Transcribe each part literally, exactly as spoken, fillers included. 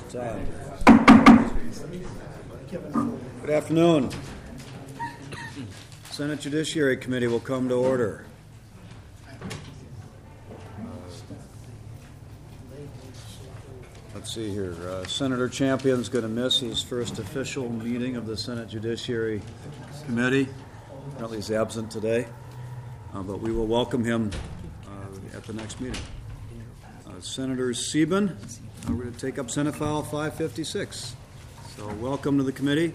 Time. Good afternoon. Senate Judiciary Committee will come to order. Let's see here. Uh, Senator Champion's going to miss his first official meeting of the Senate Judiciary Committee. Apparently he's absent today, uh, but we will welcome him uh, at the next meeting. Uh, Senator Sieben, uh, we're going to take up Senate File five fifty-six. So welcome to the committee.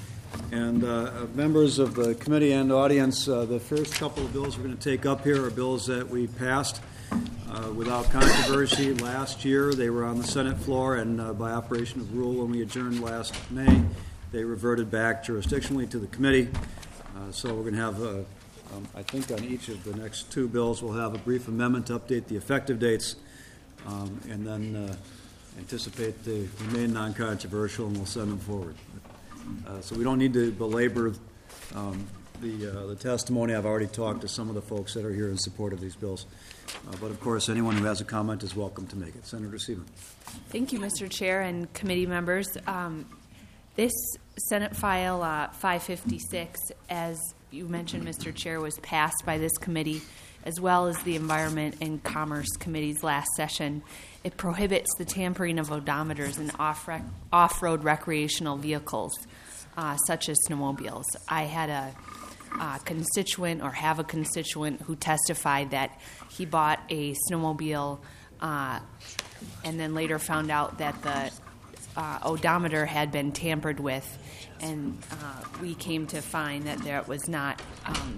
And uh, members of the committee and audience, uh, the first couple of bills we're going to take up here are bills that we passed uh, without controversy last year. They were on the Senate floor, and uh, by operation of rule, when we adjourned last May, they reverted back jurisdictionally to the committee. Uh, so we're going to have, uh, um, I think on each of the next two bills, we'll have a brief amendment to update the effective dates, um, and then uh, anticipate they remain non-controversial, and we'll send them forward. Uh, so we don't need to belabor um, the uh, the testimony. I've already talked to some of the folks that are here in support of these bills. Uh, but, of course, anyone who has a comment is welcome to make it. Senator Sieben. Thank you, Mister Chair and committee members. Um, this Senate File uh, five fifty-six, as you mentioned, Mister Chair, was passed by this committee as well as the Environment and Commerce Committee's last session. It prohibits the tampering of odometers in off rec- off-road recreational vehicles, uh, such as snowmobiles. I had a uh, constituent or have a constituent who testified that he bought a snowmobile uh, and then later found out that the uh, odometer had been tampered with, and uh, we came to find that there was not um,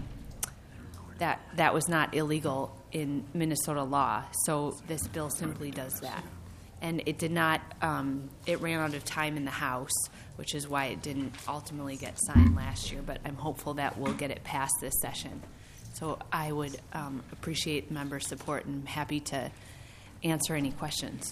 that that was not illegal in Minnesota law. So this bill simply does that. And it did not, um, it ran out of time in the House, which is why it didn't ultimately get signed last year, but I'm hopeful that we'll get it passed this session. So I would um, appreciate member support and happy to answer any questions.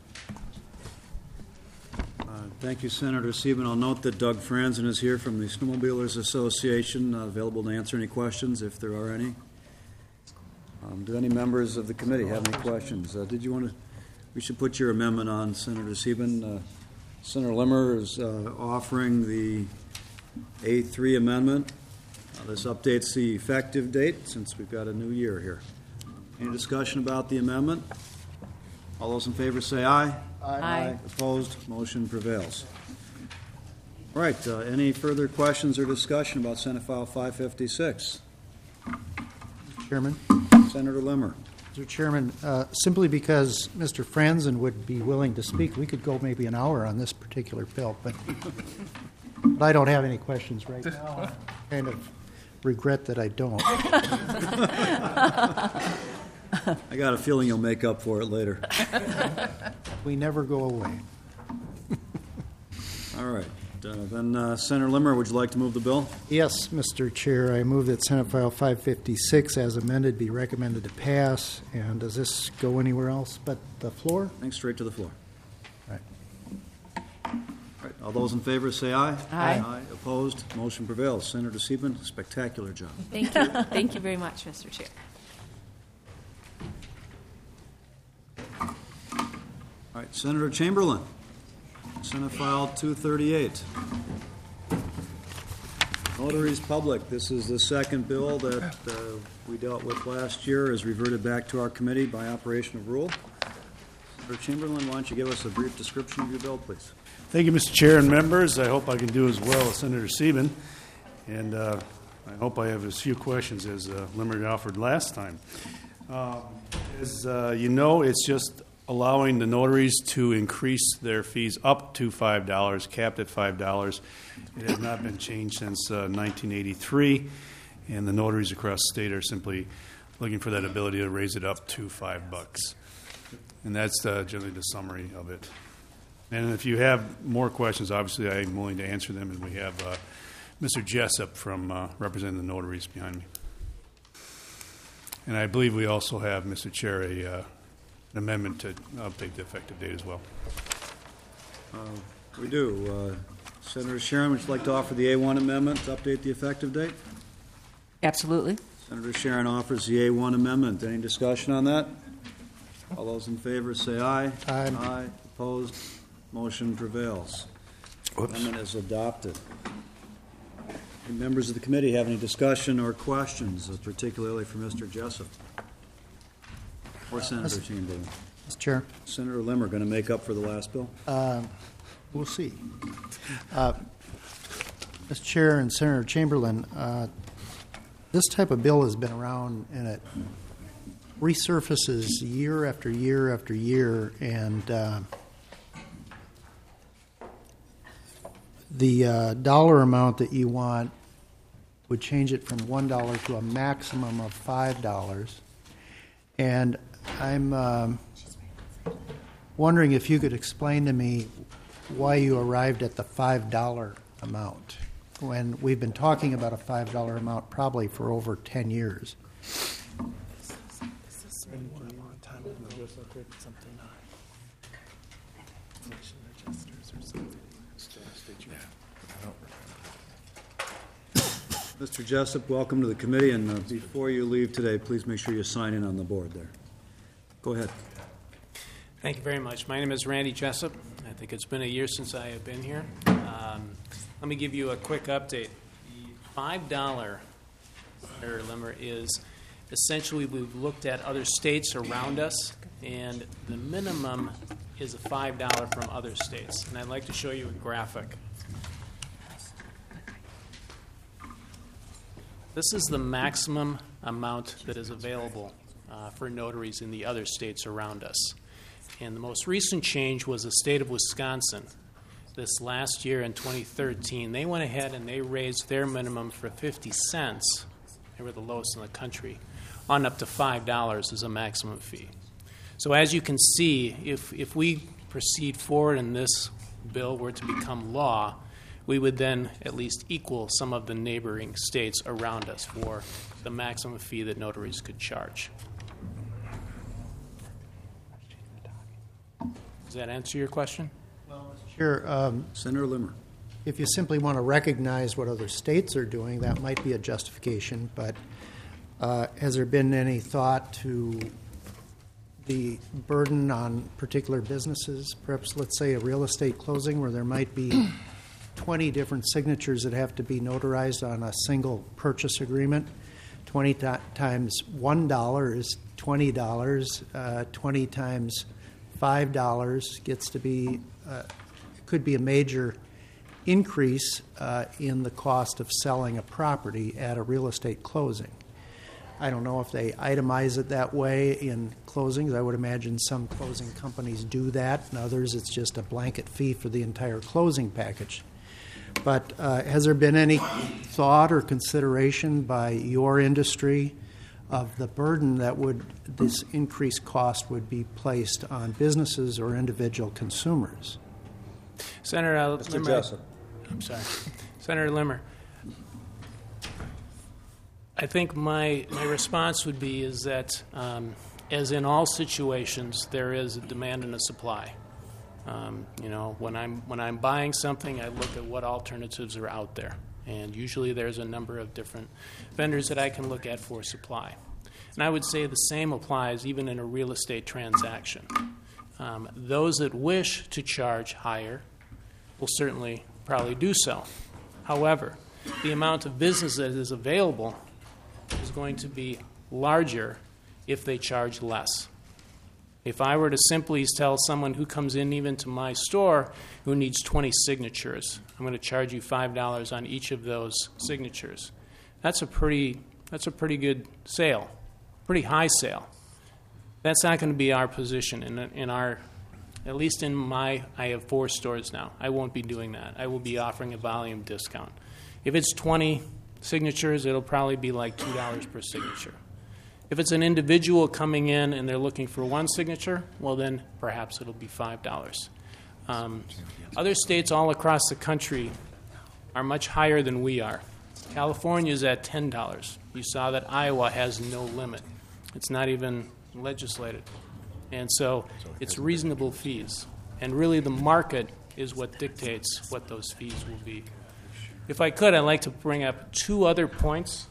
Uh, thank you, Senator Sieben. I'll note that Doug Franzen is here from the Snowmobilers Association, uh, available to answer any questions if there are any. Um, do any members of the committee have any questions? Uh, did you want to? We should put your amendment on, Senator Sieben. Uh, Senator Limmer is uh, offering the A three amendment. Uh, this updates the effective date since we've got a new year here. Any discussion about the amendment? All those in favor say aye. Aye. Aye. Opposed? Motion prevails. All right. Uh, any further questions or discussion about Senate File five fifty-six? Chairman. Senator Limmer. Mister Chairman, uh, simply because Mister Franzen would be willing to speak, we could go maybe an hour on this particular bill, but, but I don't have any questions right now. I kind of regret that I don't. I got a feeling you'll make up for it later. We never go away. All right. Uh, then, uh, Senator Limmer, would you like to move the bill? Yes, Mister Chair, I move that Senate File five fifty-six, as amended, be recommended to pass. And does this go anywhere else but the floor? Thanks. Straight to the floor. Right. All right. All those in favor say aye. Aye. Aye. Opposed? Motion prevails. Senator Sieben, spectacular job. Thank you. Thank you very much, Mister Chair. All right. Senator Chamberlain. Senate File two thirty-eight. Notaries Public. This is the second bill that uh, we dealt with last year, is reverted back to our committee by operation of rule. Senator Chamberlain, why don't you give us a brief description of your bill, please? Thank you, Mister Chair and members. I hope I can do as well as Senator Sieben, and uh, I hope I have as few questions as uh, Limerick offered last time. Uh, as uh, you know, it's just allowing the notaries to increase their fees up to five dollars, capped at five dollars. It has not been changed since uh, nineteen eighty-three, and the notaries across the state are simply looking for that ability to raise it up to five bucks. And that's uh, generally the summary of it. And if you have more questions, obviously I'm willing to answer them, and we have uh, Mister Jessup from uh, representing the notaries behind me. And I believe we also have, Mister Chair, a uh, an amendment to update the effective date as well. Uh, we do. Uh, Senator Sharon, would you like to offer the A one amendment to update the effective date? Absolutely. Senator Sharon offers the A one amendment. Any discussion on that? All those in favor say aye. Aye. Aye. Opposed? Motion prevails. Amendment is adopted. Any members of the committee have any discussion or questions, uh, particularly for Mister Jessup or Senator Chamberlain? Mister Chair, Senator Limmer going to make up for the last bill? we'll see. Uh, Mister Chair and Senator Chamberlain, uh, this type of bill has been around and it resurfaces year after year after year, and uh, the uh, dollar amount that you want would change it from one dollar to a maximum of five dollars. And I'm um, wondering if you could explain to me why you arrived at the five dollar amount when we've been talking about a five dollar amount probably for over ten years. Mister Jessup, welcome to the committee, and uh, before you leave today, please make sure you sign in on the board there. Go ahead. Thank you very much. My name is Randy Jessup. I think it's been a year since I have been here. Um, let me give you a quick update. The five dollar, Senator Limmer, is essentially we've looked at other states around us, and the minimum is a five dollar from other states. And I'd like to show you a graphic. This is the maximum amount that is available uh, for notaries in the other states around us. And the most recent change was the state of Wisconsin. This last year in twenty thirteen, they went ahead and they raised their minimum for fifty cents. They were the lowest in the country, on up to five dollars as a maximum fee. So as you can see, if, if we proceed forward and this bill were to become law, we would then at least equal some of the neighboring states around us for the maximum fee that notaries could charge. Does that answer your question? Sure. Um, Senator Limmer. if you simply want to recognize what other states are doing, that might be a justification, but uh, has there been any thought to the burden on particular businesses? Perhaps, let's say, a real estate closing where there might be twenty different signatures that have to be notarized on a single purchase agreement. twenty t- times one dollar is twenty dollars. Uh, twenty times five dollars gets to be, uh, could be a major increase uh, in the cost of selling a property at a real estate closing. I don't know if they itemize it that way in closings. I would imagine some closing companies do that, and others it's just a blanket fee for the entire closing package. But uh, has there been any thought or consideration by your industry of the burden that would this increased cost would be placed on businesses or individual consumers? Senator uh, Mister Limmer. Jessup. I'm sorry. Senator Limmer. I think my, my response would be is that, um, as in all situations, there is a demand and a supply. Um, you know, when I'm when I'm buying something, I look at what alternatives are out there, and usually there's a number of different vendors that I can look at for supply. And I would say the same applies even in a real estate transaction. Um, those that wish to charge higher will certainly probably do so. However, the amount of business that is available is going to be larger if they charge less. If I were to simply tell someone who comes in even to my store who needs twenty signatures, I'm going to charge you five dollars on each of those signatures. That's a pretty that's a pretty good sale, pretty high sale. That's not going to be our position in in our, at least in my, I have four stores now. I won't be doing that. I will be offering a volume discount. If it's twenty signatures, it'll probably be like two dollars per signature. If it's an individual coming in and they're looking for one signature, well then perhaps it'll be five dollars. Um, other states all across the country are much higher than we are. California is at ten dollars. You saw that Iowa has no limit. It's not even legislated. And so it's reasonable fees. And really the market is what dictates what those fees will be. If I could, I'd like to bring up two other points.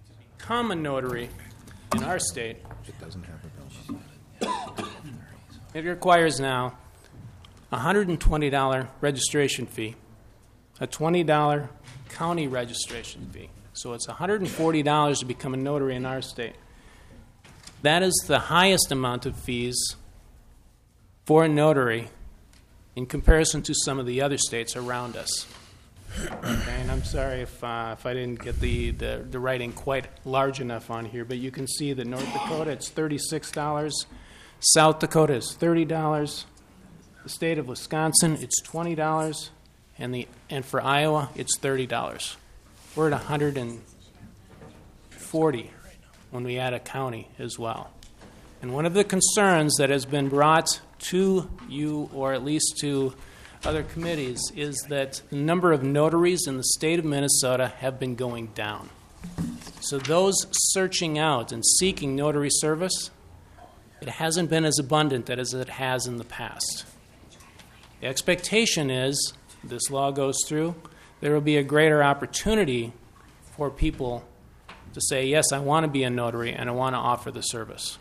Common notary in our state It requires now a one hundred twenty dollars registration fee, a twenty dollars county registration fee. So it's one hundred forty dollars to become a notary in our state. That is the highest amount of fees for a notary in comparison to some of the other states around us. Okay, and I'm sorry if uh, if I didn't get the, the, the writing quite large enough on here, but you can see that North Dakota, it's thirty-six dollars. South Dakota is thirty dollars. The state of Wisconsin, it's twenty dollars. And, the, and for Iowa, it's thirty dollars. We're at one hundred forty dollars when we add a county as well. And one of the concerns that has been brought to you, or at least to other committees, is that the number of notaries in the state of Minnesota have been going down. So those searching out and seeking notary service, it hasn't been as abundant as it has in the past. The expectation is, this law goes through, there will be a greater opportunity for people to say, yes, I want to be a notary and I want to offer the service.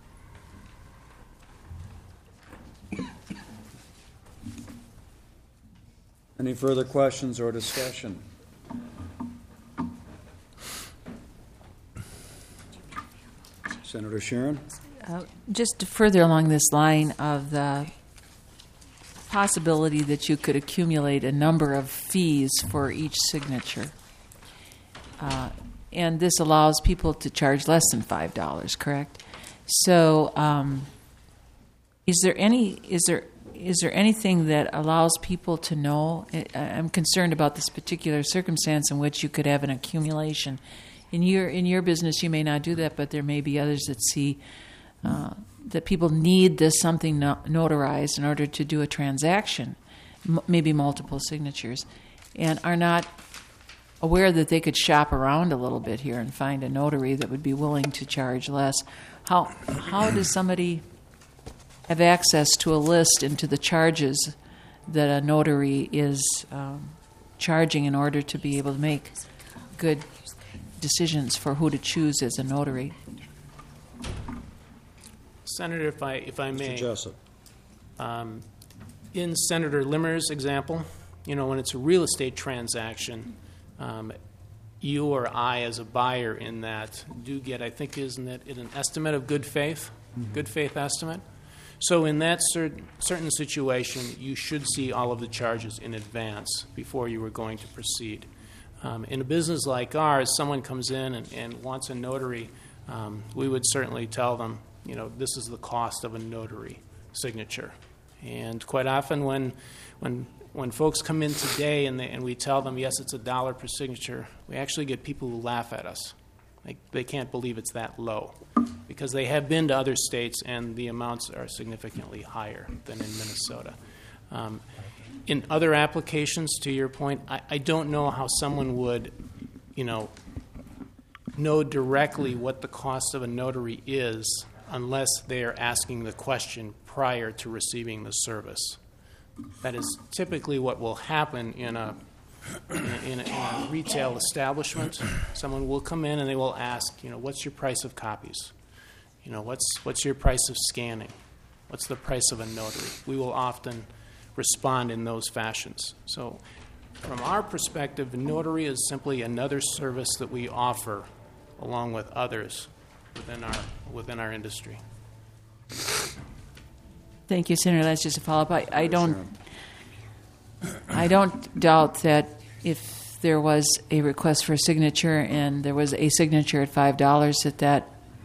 Any further questions or discussion? Senator Sharon? Uh, just further along this line of the possibility that you could accumulate a number of fees for each signature. Uh, and this allows people to charge less than five dollars, correct? So um, is there any, is there, is there anything that allows people to know? I, I'm concerned about this particular circumstance in which you could have an accumulation. In your, in your business, you may not do that, but there may be others that see uh, that people need this something no- notarized in order to do a transaction, m- maybe multiple signatures, and are not aware that they could shop around a little bit here and find a notary that would be willing to charge less. How how does somebody have access to a list and to the charges that a notary is um, charging in order to be able to make good decisions for who to choose as a notary? Senator, if I, if I may. Mister Jessup. Um, in Senator Limmer's example, you know, when it's a real estate transaction, um, you or I as a buyer in that do get, I think, isn't it an estimate of good faith, mm-hmm. good faith estimate? So in that cer- certain situation, you should see all of the charges in advance before you were going to proceed. Um, in a business like ours, someone comes in and, and wants a notary, um, we would certainly tell them, you know, this is the cost of a notary signature. And quite often when when when folks come in today and, they, and we tell them, yes, it's a dollar per signature, we actually get people who laugh at us. They, they can't believe it's that low because they have been to other states and the amounts are significantly higher than in Minnesota. Um, in other applications, to your point, I, I don't know how someone would, you know, know directly what the cost of a notary is unless they are asking the question prior to receiving the service. That is typically what will happen in a in a, in a, in a retail establishment. Someone will come in and they will ask, you know, what's your price of copies? You know, what's what's your price of scanning? What's the price of a notary? We will often respond in those fashions. So from our perspective, a notary is simply another service that we offer along with others within our within our industry. Thank you, Senator. That's just a follow-up. I, I don't, I don't doubt that if there was a request for a signature and there was a signature at five dollars, that that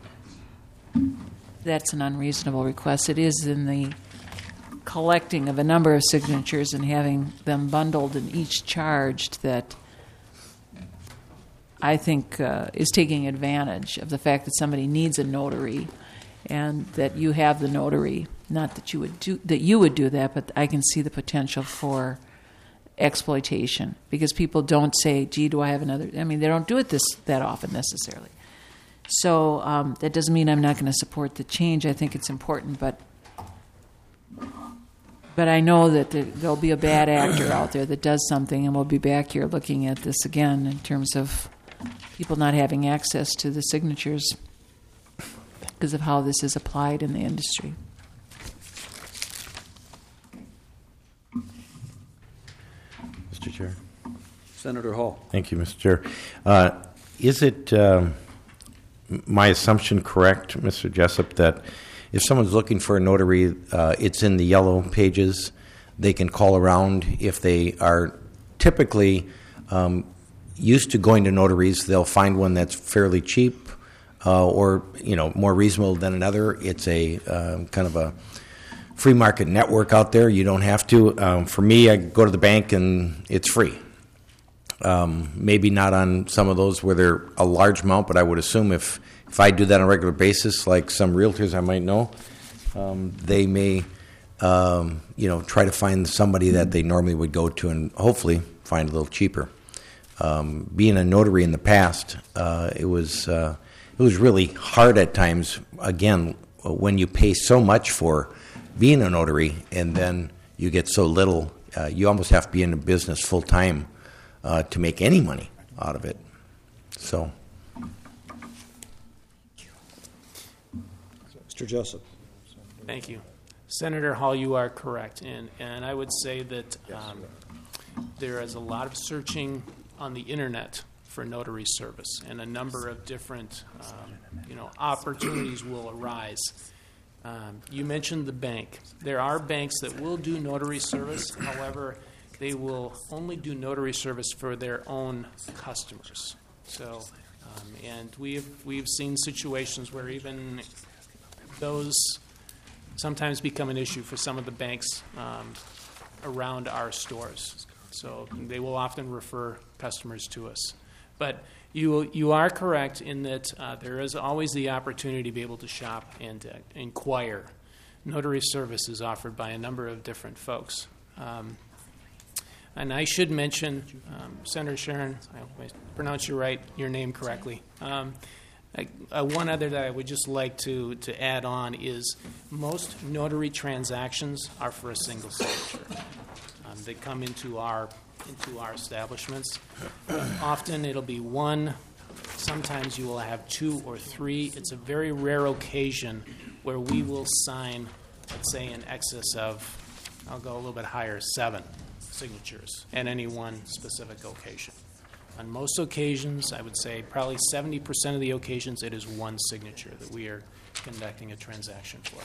that's an unreasonable request. It is in the collecting of a number of signatures and having them bundled and each charged that I think uh, is taking advantage of the fact that somebody needs a notary and that you have the notary. Not that you would do that you would do that, but I can see the potential for exploitation because people don't say, "Gee, do I have another?" I mean, they don't do it this that often necessarily. So um, that doesn't mean I'm not going to support the change. I think it's important, but but I know that there, there'll be a bad actor out there that does something, and we'll be back here looking at this again in terms of people not having access to the signatures because of how this is applied in the industry. Chair. Senator Hall. Thank you, Mister Chair. Uh, is it um, my assumption correct, Mister Jessup, that if someone's looking for a notary, uh, it's in the yellow pages? They can call around if they are typically um, used to going to notaries. They'll find one that's fairly cheap uh, or you know more reasonable than another. It's a uh, kind of a free market network out there. You don't have to. Um, for me, I go to the bank and it's free. Um, maybe not on some of those where they're a large amount, but I would assume if, if I do that on a regular basis, like some realtors I might know, um, they may, um, you know, try to find somebody that they normally would go to and hopefully find a little cheaper. Um, being a notary in the past, uh, it was uh, it was really hard at times. Again, when you pay so much for being a notary and then you get so little, uh, you almost have to be in the business full time. Uh, to make any money out of it. So. Mister Jessup. Thank you. Senator Hall, you are correct. And, and I would say that um, there is a lot of searching on the internet for notary service, and a number of different um, you know, opportunities will arise. Um, you mentioned the bank. There are banks that will do notary service. However, they will only do notary service for their own customers. So, um, and we've we've seen situations where even those sometimes become an issue for some of the banks um, around our stores. So they will often refer customers to us. But you you are correct in that uh, there is always the opportunity to be able to shop and uh, inquire. Notary service is offered by a number of different folks. Um, And I should mention, um, Senator Sharon, I hope I pronounced your right, your name correctly. Um, I, uh, one other that I would just like to, to add on is most notary transactions are for a single signature. Um, they come into our into our establishments. Often it'll be one. Sometimes you will have two or three. It's a very rare occasion where we will sign, let's say, in excess of, I'll go a little bit higher, seven signatures at any one specific occasion. On most occasions, I would say probably seventy percent of the occasions, it is one signature that we are conducting a transaction for.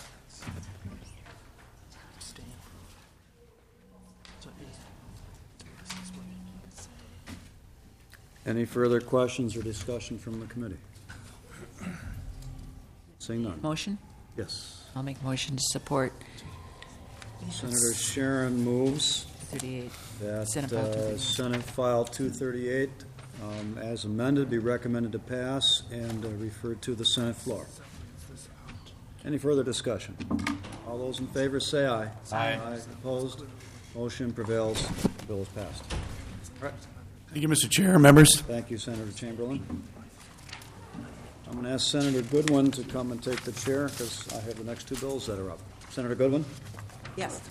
Any further questions or discussion from the committee? Seeing none. Motion? Yes. I'll make a motion to support Senator Sharon moves thirty-eight. that Senate File uh, two thirty-eight. Senate File two thirty-eight, um, as amended, be recommended to pass and uh, referred to the Senate floor. Any further discussion? All those in favor say aye. Aye. Aye. Opposed? Motion prevails. The bill is passed. All right. Thank you, Mister Chair, members. Thank you, Senator Chamberlain. I'm going to ask Senator Goodwin to come and take the chair because I have the next two bills that are up. Senator Goodwin? Yes.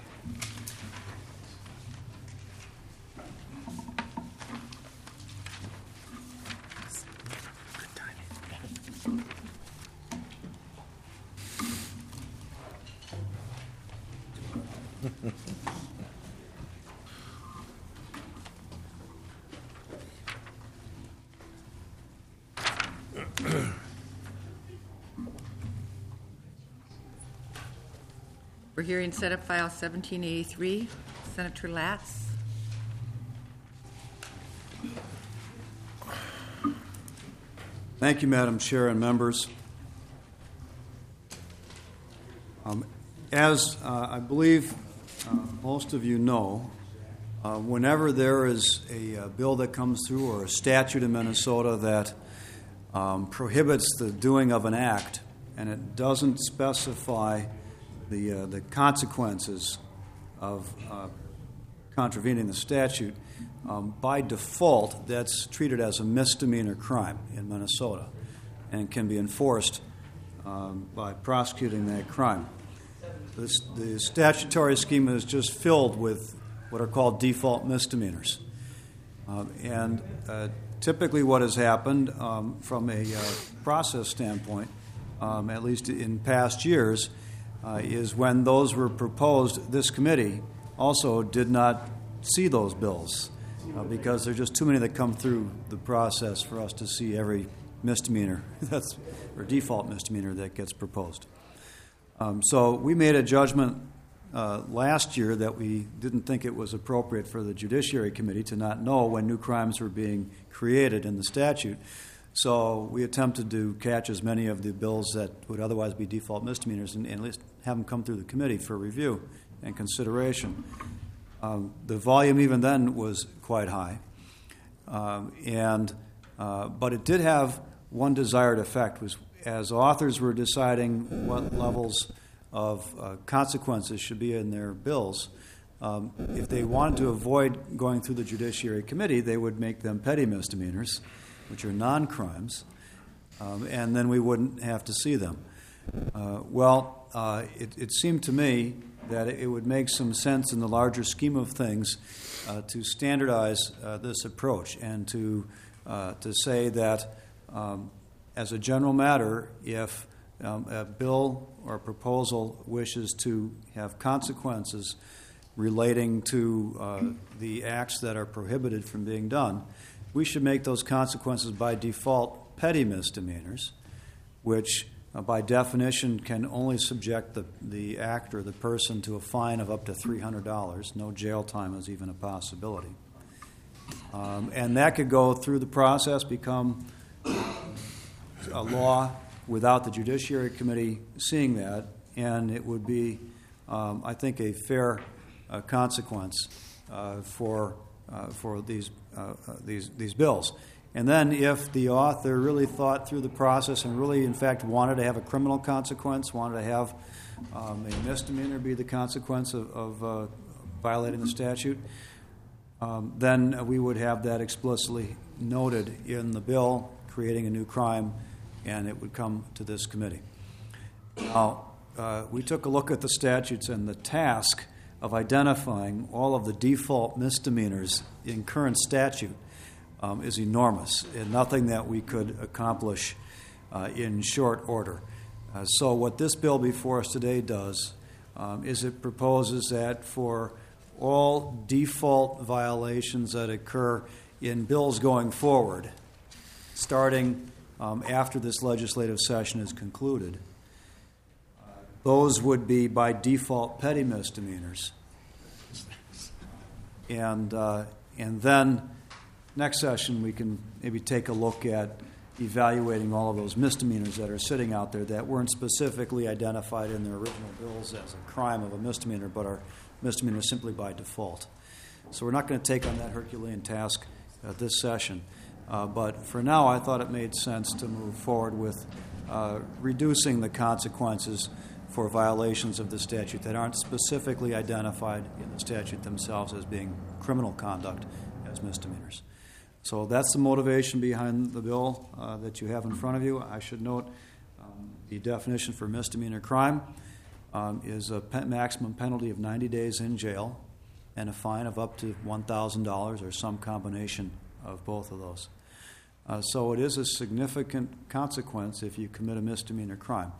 We're hearing Senate File seventeen eighty-three. Senator Latz. Thank you, Madam Chair and members. Um, as uh, I believe uh, most of you know, uh, whenever there is a, a bill that comes through or a statute in Minnesota that um, prohibits the doing of an act and it doesn't specify the, uh, the consequences of uh, contravening the statute, um, by default, that's treated as a misdemeanor crime in Minnesota and can be enforced um, by prosecuting that crime. This, the statutory scheme is just filled with what are called default misdemeanors. Um, and uh, typically what has happened um, from a uh, process standpoint, um, at least in past years, uh, is when those were proposed, this committee also did not see those bills uh, because there are just too many that come through the process for us to see every misdemeanor that's or default misdemeanor that gets proposed. Um, so we made a judgment uh, last year that we didn't think it was appropriate for the Judiciary Committee to not know when new crimes were being created in the statute. So we attempted to catch as many of the bills that would otherwise be default misdemeanors and, and at least have them come through the committee for review and consideration. Um, the volume even then was quite high. Um, and uh, but it did have one desired effect, was as authors were deciding what levels of uh, consequences should be in their bills, um, if they wanted to avoid going through the Judiciary Committee, they would make them petty misdemeanors, which are non-crimes, um, and then we wouldn't have to see them. Uh, well, uh, it, it seemed to me that it would make some sense in the larger scheme of things uh, to standardize uh, this approach and to uh, to say that, um, as a general matter, if um, a bill or a proposal wishes to have consequences relating to uh, the acts that are prohibited from being done, we should make those consequences by default petty misdemeanors, which uh, by definition can only subject the, the act or the person to a fine of up to three hundred dollars. No jail time is even a possibility. Um, and that could go through the process, become a law without the Judiciary Committee seeing that, and it would be, um, I think, a fair uh, consequence uh, for uh, for these uh, uh, these these bills. And then, if the author really thought through the process and really, in fact, wanted to have a criminal consequence, wanted to have um, a misdemeanor be the consequence of, of uh, violating the statute, um, then we would have that explicitly noted in the bill, creating a new crime, and it would come to this committee. Now, uh, we took a look at the statutes, and the task of identifying all of the default misdemeanors in current statute um, is enormous, and nothing that we could accomplish uh, in short order. Uh, so what this bill before us today does um, is it proposes that for all default violations that occur in bills going forward, starting um, after this legislative session is concluded, those would be by default petty misdemeanors. And uh, and then next session we can maybe take a look at evaluating all of those misdemeanors that are sitting out there that weren't specifically identified in their original bills as a crime of a misdemeanor, but are misdemeanors simply by default. So we're not going to take on that Herculean task at this session. Uh, but for now, I thought it made sense to move forward with uh, reducing the consequences for violations of the statute that aren't specifically identified in the statute themselves as being criminal conduct as misdemeanors. So that's the motivation behind the bill uh, that you have in front of you. I should note um, the definition for misdemeanor crime um, is a pe- maximum penalty of ninety days in jail and a fine of up to one thousand dollars or some combination of both of those. Uh, so it is a significant consequence if you commit a misdemeanor crime.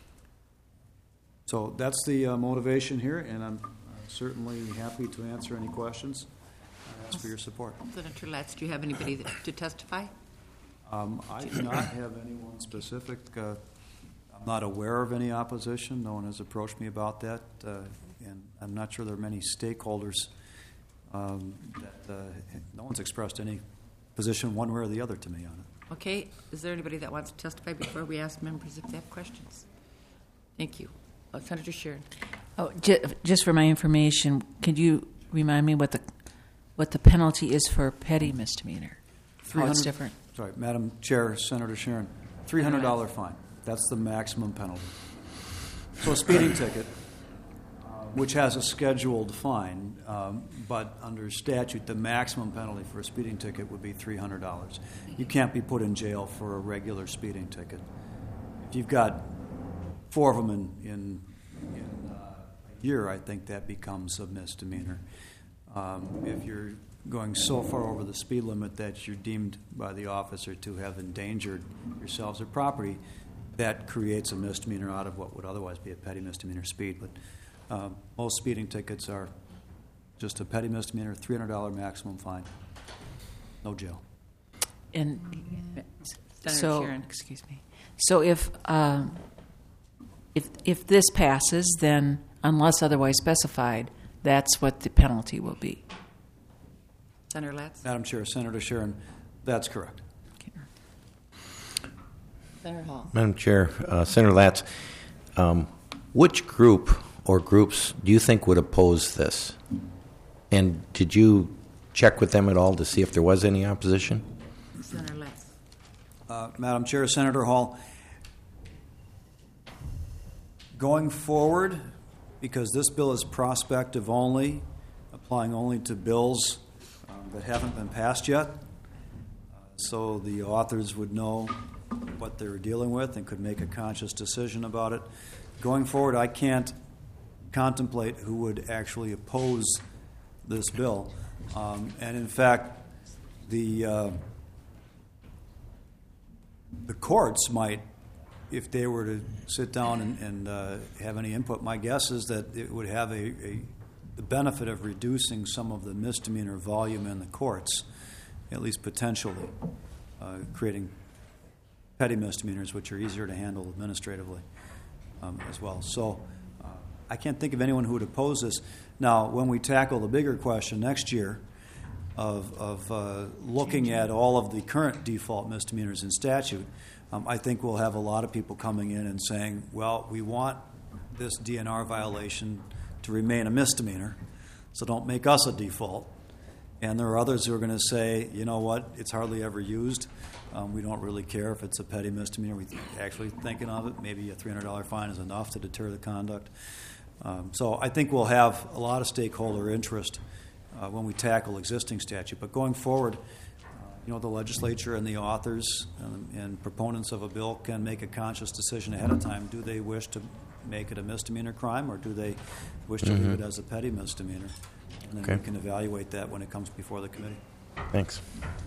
So that's the uh, motivation here, and I'm uh, certainly happy to answer any questions. I ask for your support. Senator Latz, do you have anybody that, to testify? Um, I do not have anyone specific. Uh, I'm not aware of any opposition. No one has approached me about that, uh, and I'm not sure there are many stakeholders um, that uh, no one's expressed any position one way or the other to me on it. Okay. Is there anybody that wants to testify before we ask members if they have questions? Thank you. Uh, Senator Sheeran. Oh, j- just for my information, could you remind me what the what the penalty is for petty misdemeanor? How it's different? Sorry, Madam Chair, Senator Sharon, three hundred dollars fine. That's the maximum penalty. So a speeding ticket, uh, which has a scheduled fine, um, but under statute, the maximum penalty for a speeding ticket would be three hundred dollars. You can't be put in jail for a regular speeding ticket. If you've got four of them in, in, in uh, a year, I think that becomes a misdemeanor. Um, if you're going so far over the speed limit that you're deemed by the officer to have endangered yourselves or property, that creates a misdemeanor out of what would otherwise be a petty misdemeanor speed. But uh, most speeding tickets are Just a petty misdemeanor, three hundred dollars maximum fine. No jail. And Senator so, Sharon. excuse me. So if um, if if this passes, then unless otherwise specified, that's what the penalty will be. Senator Latz. Madam Chair, Senator Sharon, that's correct. Senator Hall. Madam Chair, uh, Senator Latz, um, which group or groups do you think would oppose this? And did you check with them at all to see if there was any opposition? Senator Latz. Uh, Madam Chair, Senator Hall, going forward, because this bill is prospective only, applying only to bills um, that haven't been passed yet, uh, so the authors would know what they were dealing with and could make a conscious decision about it. Going forward, I can't contemplate who would actually oppose this bill. Um, and in fact, the uh, the courts might, if they were to sit down and, and uh, have any input, my guess is that it would have a, a the benefit of reducing some of the misdemeanor volume in the courts, at least potentially, uh, creating petty misdemeanors, which are easier to handle administratively um, as well. So uh, I can't think of anyone who would oppose this. Now, when we tackle the bigger question next year of, of uh, looking at all of the current default misdemeanors in statute, um, I think we'll have a lot of people coming in and saying, well, we want this D N R violation to remain a misdemeanor, so don't make us a default. And there are others who are going to say, you know what, it's hardly ever used. Um, we don't really care if it's a petty misdemeanor. We're actually thinking of it. Maybe a three hundred dollars fine is enough to deter the conduct. Um, so I think we'll have a lot of stakeholder interest uh, when we tackle existing statute. But going forward, uh, you know, the legislature and the authors and, and proponents of a bill can make a conscious decision ahead of time. Do they wish to make it a misdemeanor crime, or do they wish to Mm-hmm. leave it as a petty misdemeanor? And then Okay. we can evaluate that when it comes before the committee. Thanks.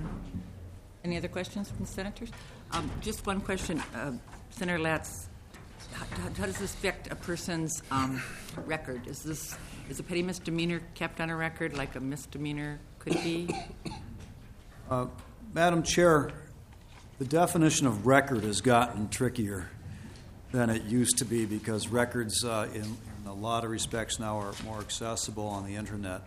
Any other questions from the senators? Um, just one question, uh, Senator Latz. How, how does this affect a person's um, record? Is this is a petty misdemeanor kept on a record like a misdemeanor could be? Uh, Madam Chair, the definition of record has gotten trickier than it used to be because records, uh, in, in a lot of respects now, are more accessible on the internet.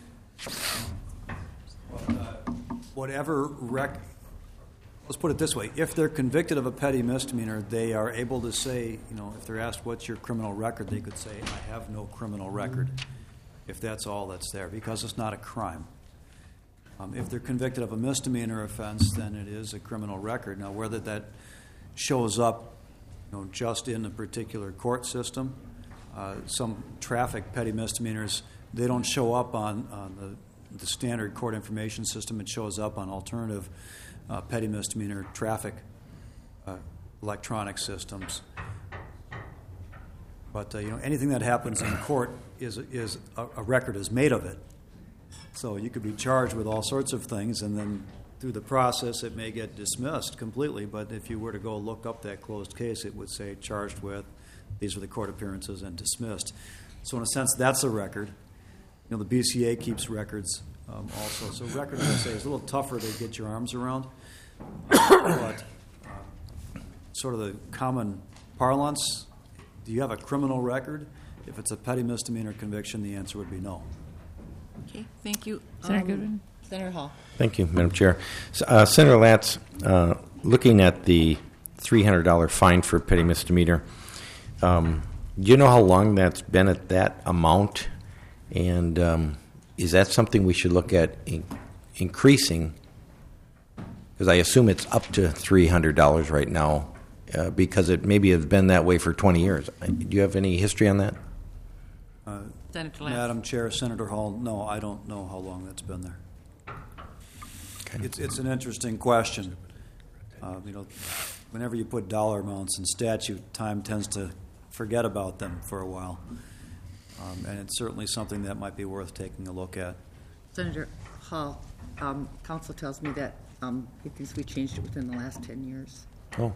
But, uh, whatever rec. Let's put it this way. If they're convicted of a petty misdemeanor, they are able to say, you know, if they're asked, what's your criminal record, they could say, I have no criminal record, if that's all that's there, because it's not a crime. Um, if they're convicted of a misdemeanor offense, then it is a criminal record. Now, whether that shows up, you know, just in a particular court system, uh, some traffic petty misdemeanors, they don't show up on, on the, the standard court information system. It shows up on alternative Uh, petty misdemeanor traffic uh, electronic systems. But uh, you know, anything that happens in court is is a, a record is made of it. So you could be charged with all sorts of things, and then through the process, it may get dismissed completely. But if you were to go look up that closed case, it would say charged with, these are the court appearances, and dismissed. So in a sense, that's a record. You know, the B C A keeps records um, also. So record, I say, is a little tougher to get your arms around. Uh, but uh, sort of the common parlance, do you have a criminal record? If it's a petty misdemeanor conviction, the answer would be no. Okay, thank you. Senator Um, Goodwin? Senator Hall. Thank you, Madam Chair. S- Uh, Senator Latz, uh, looking at the three hundred dollars fine for petty misdemeanor, um, do you know how long that's been at that amount? And um, is that something we should look at in- increasing? Because I assume it's up to three hundred dollars right now, uh, because it maybe has been that way for twenty years. Do you have any history on that? Uh, Senator Latz. Madam Chair, Senator Hall, no, I don't know how long that's been there. Okay. It's, it's an interesting question. Uh, you know, whenever you put dollar amounts in statute, time tends to forget about them for a while. Um, and it's certainly something that might be worth taking a look at. Senator Hall, um, counsel tells me that um, he thinks we changed it within the last ten years. Oh,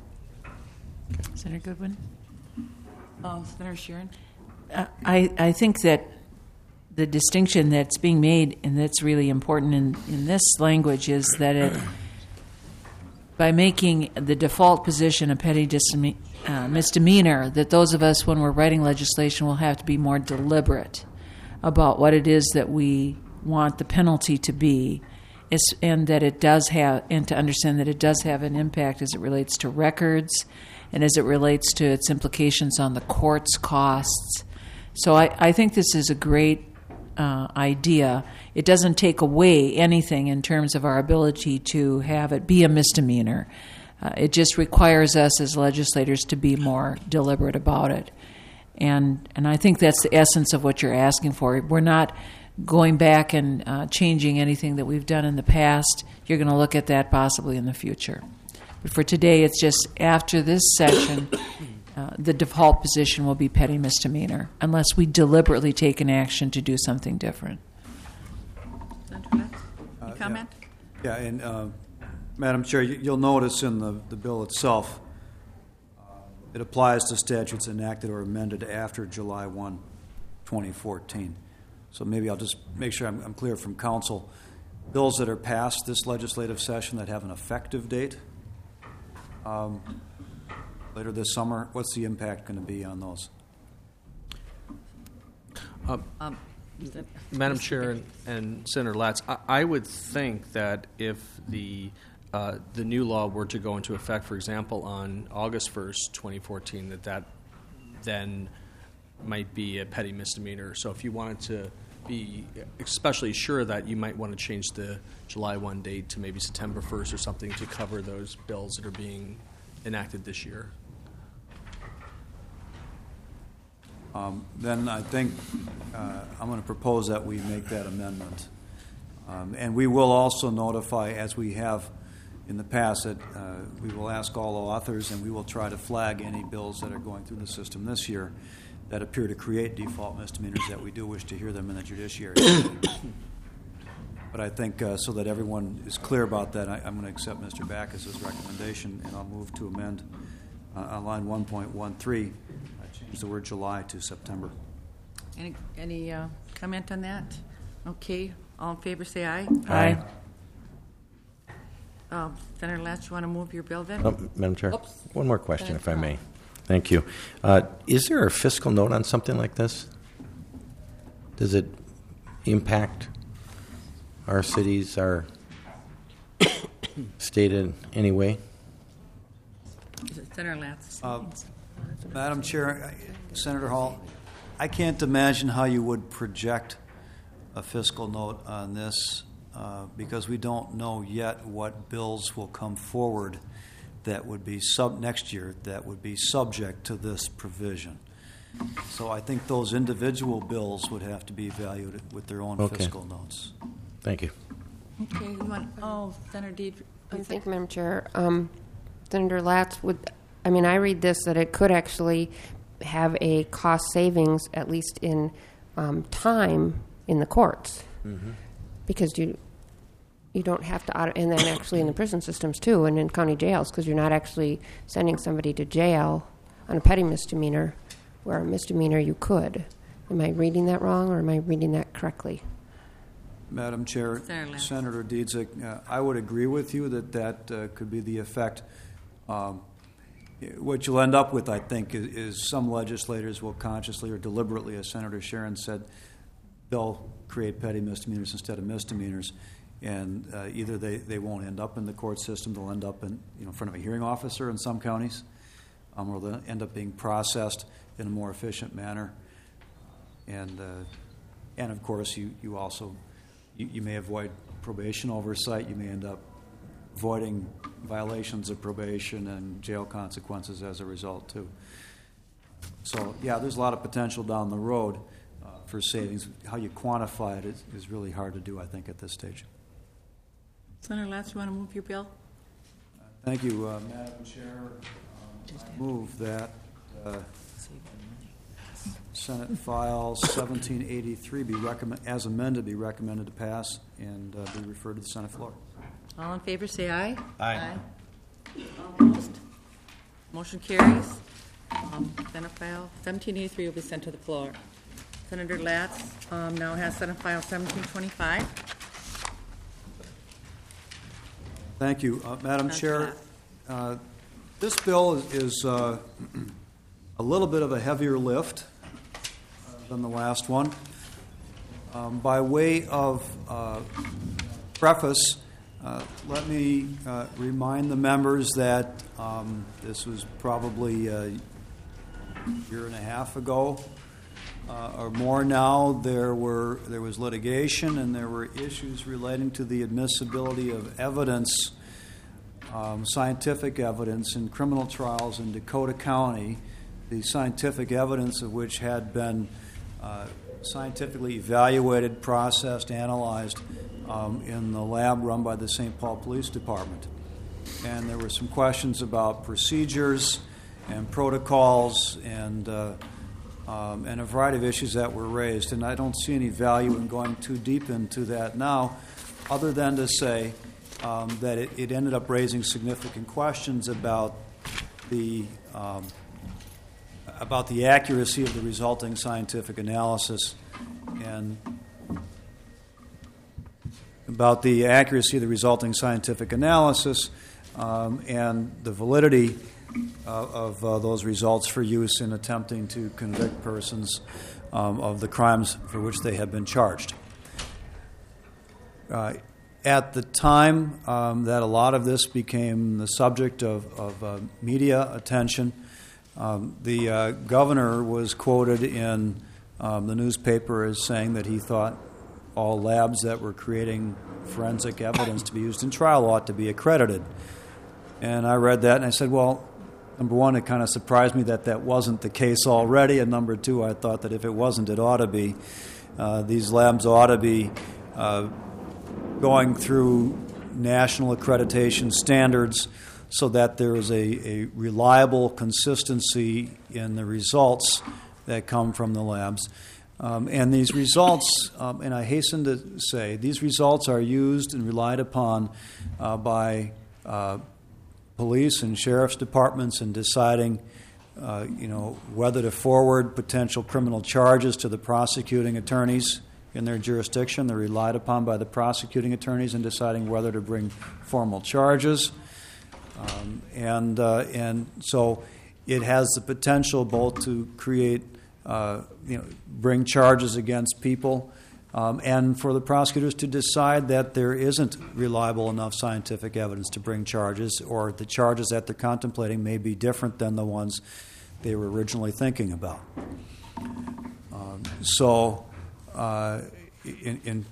Senator Goodwin? Um, Senator Sharon? Uh, I, I think that the distinction that's being made, and that's really important in, in this language, is that it, by making the default position a petty disme- uh, misdemeanor, that those of us, when we're writing legislation, will have to be more deliberate about what it is that we want the penalty to be, is, and that it does have, and to understand that it does have an impact as it relates to records and as it relates to its implications on the court's costs. So I, I think this is a great uh, idea. It doesn't take away anything in terms of our ability to have it be a misdemeanor. Uh, it just requires us as legislators to be more deliberate about it. And and I think that's the essence of what you're asking for. We're not going back and uh, changing anything that we've done in the past. You're going to look at that possibly in the future. But for today, it's just after this session, uh, the default position will be petty misdemeanor, unless we deliberately take an action to do something different. Senator Letts, any comment? Yeah, and uh, Madam Chair, you- you'll notice in the, the bill itself, uh, it applies to statutes enacted or amended after July first, twenty fourteen. So maybe I'll just make sure I'm, I'm clear from council. Bills that are passed this legislative session that have an effective date um, later this summer, what's the impact going to be on those? Um, Madam Chair and, and Senator Latz, I, I would think that if the uh, the new law were to go into effect, for example, on August first, twenty fourteen, that that then might be a petty misdemeanor. So if you wanted to be especially sure that, you might want to change the July first date to maybe September first or something to cover those bills that are being enacted this year. Um, Then I think uh, I'm going to propose that we make that amendment. Um, And we will also notify, as we have in the past, that uh, we will ask all the authors, and we will try to flag any bills that are going through the system this year that appear to create default misdemeanors, that we do wish to hear them in the judiciary. But I think, uh, so that everyone is clear about that, I- I'm going to accept Mister Backus's recommendation, and I'll move to amend uh, on line one point one three, change the word July to September. Any, any uh, comment on that? Okay, all in favor say aye. Aye. Uh, Senator Latz, you want to move your bill then? Oh, Madam Chair, Oops. one more question, if I Senator may. Thank you. Uh, is there a fiscal note on something like this? Does it impact our cities, our state in any way? Is it Senator Latz? Uh, Madam Chair, I- Senator Hall, I can't imagine how you would project a fiscal note on this uh, because we don't know yet what bills will come forward that would be sub next year that would be subject to this provision. So I think those individual bills would have to be valued with their own Okay. fiscal notes. Thank you. Okay, you want, oh, Senator Deidre. I think, Madam Chair, um, Senator Latz would, I mean, I read this that it could actually have a cost savings, at least in um, time in the courts, because you you don't have to, audit, and then actually in the prison systems too, and in county jails, because you're not actually sending somebody to jail on a petty misdemeanor, where a misdemeanor you could. Am I reading that wrong, or am I reading that correctly? Madam Chair, Senator Latz. Senator Dietzick, uh, I would agree with you that that uh, could be the effect. Um, what you'll end up with, I think, is, is some legislators will consciously or deliberately, as Senator Sharon said, they'll create petty misdemeanors instead of misdemeanors, and uh, either they, they won't end up in the court system, they'll end up in, you know, in front of a hearing officer in some counties, um, or they'll end up being processed in a more efficient manner. And, uh, and of course, you, you also You, you may avoid probation oversight. You may end up avoiding violations of probation and jail consequences as a result, too. So, yeah, there's a lot of potential down the road uh, for savings. How you quantify it is, is really hard to do, I think, at this stage. Senator Latz, you want to move your bill? Thank you, uh, Madam Chair. Um, I move that uh, Senate File seventeen eighty-three be recommend, as amended, be recommended to pass and uh, be referred to the Senate floor. All in favor say aye. Aye. All opposed? Motion carries. Um, Senate File seventeen eighty-three will be sent to the floor. Senator Latz um, now has Senate File seventeen twenty-five. Thank you, uh, Madam Senator Chair. Latz. Uh, this bill is, is uh, a little bit of a heavier lift uh, than the last one. Um, by way of uh, preface, uh, let me uh, remind the members that um, this was probably a year and a half ago uh, or more now. There were there was litigation and there were issues relating to the admissibility of evidence, um, scientific evidence in criminal trials in Dakota County, the scientific evidence of which had been uh, scientifically evaluated, processed, analyzed um, in the lab run by the Saint Paul Police Department. And there were some questions about procedures and protocols and uh, um, and a variety of issues that were raised. And I don't see any value in going too deep into that now, other than to say um, that it, it ended up raising significant questions about the um, about the accuracy of the resulting scientific analysis and about the accuracy of the resulting scientific analysis um, and the validity uh, of uh, those results for use in attempting to convict persons um, of the crimes for which they have been charged. Uh, at the time um, that a lot of this became the subject of, of uh, media attention, Um, the uh, governor was quoted in um, the newspaper as saying that he thought all labs that were creating forensic evidence to be used in trial ought to be accredited. And I read that and I said, well, number one, it kind of surprised me that that wasn't the case already, and number two, I thought that if it wasn't, it ought to be. Uh, these labs ought to be uh, going through national accreditation standards so that there is a, a reliable consistency in the results that come from the labs. Um, and these results, um, and I hasten to say, these results are used and relied upon uh, by uh, police and sheriff's departments in deciding uh, you know, whether to forward potential criminal charges to the prosecuting attorneys in their jurisdiction. They're relied upon by the prosecuting attorneys in deciding whether to bring formal charges. Um, and uh, and so it has the potential both to create, uh, you know, bring charges against people, um, and for the prosecutors to decide that there isn't reliable enough scientific evidence to bring charges, or the charges that they're contemplating may be different than the ones they were originally thinking about. Um, so, uh, in, in